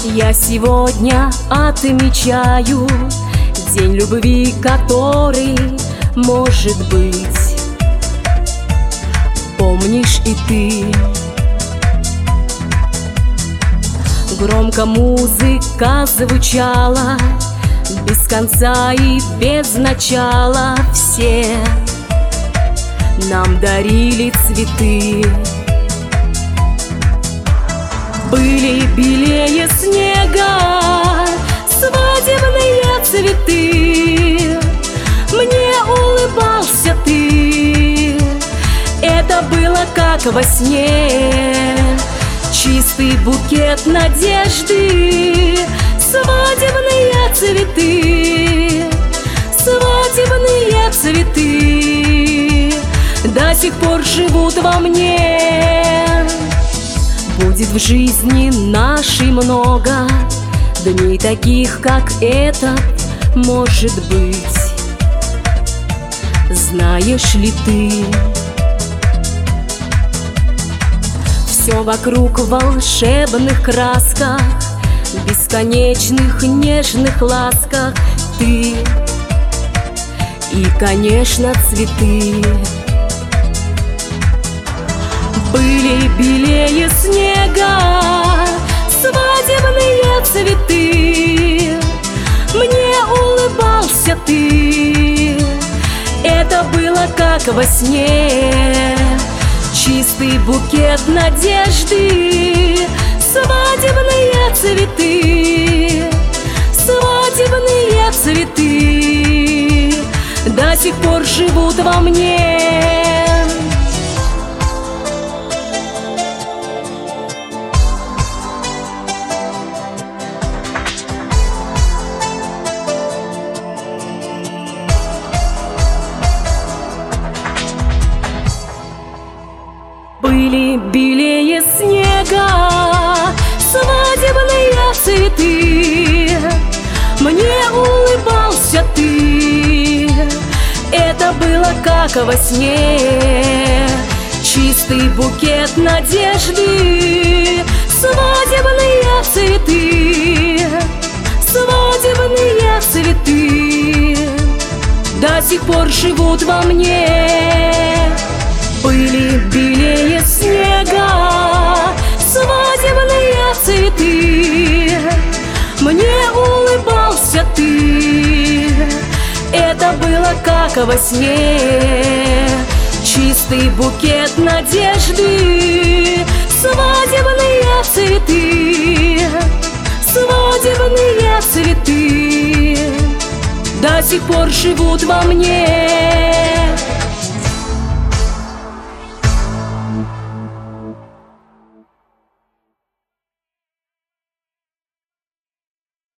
Я сегодня отмечаю день любви, который, может быть, помнишь и ты. Громко музыка звучала, без конца и без начала. Все нам дарили цветы. Были белее снега свадебные цветы. Мне улыбался ты, это было как во сне. Чистый букет надежды, свадебные цветы, свадебные цветы до сих пор живут во мне. Будет в жизни нашей много дней таких, как этот, может быть. Знаешь ли ты, все вокруг в волшебных красках, бесконечных нежных ласках. Ты и, конечно, цветы. Были белее снега свадебные цветы. Мне улыбался ты, это было как во сне. Чистый букет надежды, свадебные цветы, свадебные цветы до сих пор живут во мне. Были белее снега свадебные цветы. Мне улыбался ты, это было как во сне. Чистый букет надежды, свадебные цветы, свадебные цветы до сих пор живут во мне. Были белее снега свадебные цветы. Мне улыбался ты, это было как во сне. Чистый букет надежды, свадебные цветы, свадебные цветы до сих пор живут во мне.